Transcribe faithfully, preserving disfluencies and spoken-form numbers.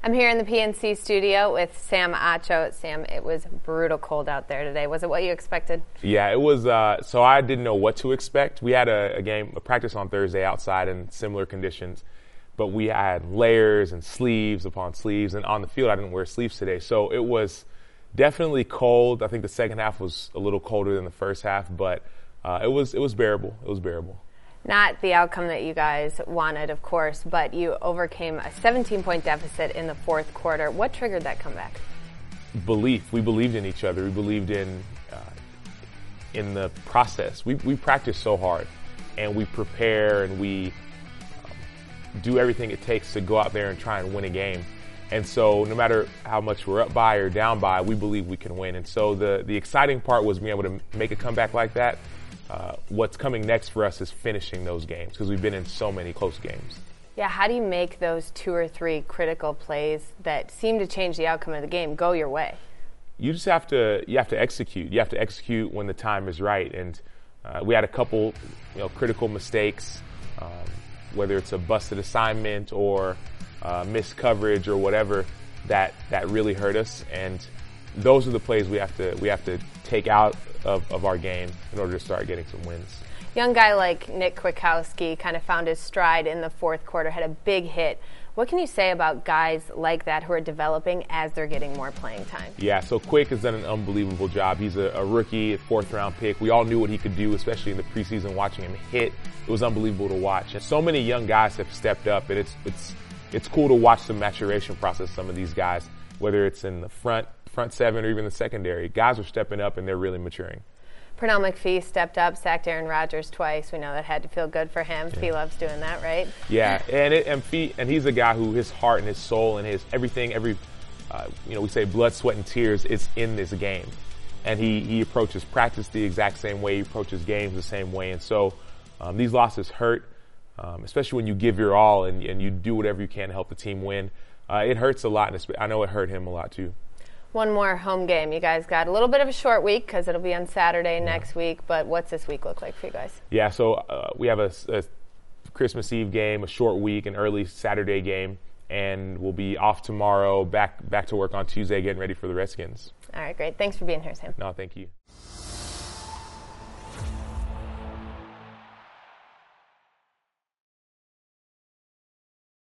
I'm here in the P N C studio with Sam Acho. Sam, it was brutal cold out there today. Was it what you expected? Yeah, it was. Uh, so I didn't know what to expect. We had a, a game, a practice on Thursday outside in similar conditions, but we had layers and sleeves upon sleeves, and on the field I didn't wear sleeves today. So it was definitely cold. I think the second half was a little colder than the first half, but uh, it was it was bearable. It was bearable. Not the outcome that you guys wanted, of course, but you overcame a seventeen-point deficit in the fourth quarter. What triggered that comeback? Belief. We believed in each other. We believed in uh, in the process. We we practice so hard, and we prepare, and we um, do everything it takes to go out there and try and win a game. And so no matter how much we're up by or down by, we believe we can win. And so the, the exciting part was being able to make a comeback like that. Uh, what's coming next for us is finishing those games because we've been in so many close games. Yeah, how do you make those two or three critical plays that seem to change the outcome of the game go your way? You just have to you have to execute. You have to execute when the time is right. And uh, we had a couple, you know, critical mistakes, um, whether it's a busted assignment or uh, missed coverage or whatever that that really hurt us. And those are the plays we have to we have to take out of, of our game in order to start getting some wins. Young guy like Nick Kwiatkowski kind of found his stride in the fourth quarter, had a big hit. What can you say about guys like that who are developing as they're getting more playing time? Yeah, so Quick has done an unbelievable job. He's a, a rookie, fourth round pick. We all knew what he could do, especially in the preseason, watching him hit. It was unbelievable to watch. And so many young guys have stepped up, and it's it's it's cool to watch the maturation process of some of these guys, whether it's in the front front seven or even the secondary. Guys are stepping up and they're really maturing. Pernell McPhee stepped up, sacked Aaron Rodgers twice. We know that had to feel good for him. Yeah. Fee loves doing that, right? Yeah, and it, and Fee, and he's a guy who his heart and his soul and his everything, every uh, you know, we say blood, sweat, and tears is in this game, and he he approaches practice the exact same way. He approaches games the same way, and so um, these losses hurt, um, especially when you give your all and and you do whatever you can to help the team win. Uh, it hurts a lot, and I know it hurt him a lot too. One more home game. You guys got a little bit of a short week because it'll be on Saturday yeah. next week, but what's this week look like for you guys? Yeah, so uh, we have a, a Christmas Eve game, a short week, an early Saturday game, and we'll be off tomorrow, back back to work on Tuesday, getting ready for the Redskins. All right, great. Thanks for being here, Sam. No, thank you.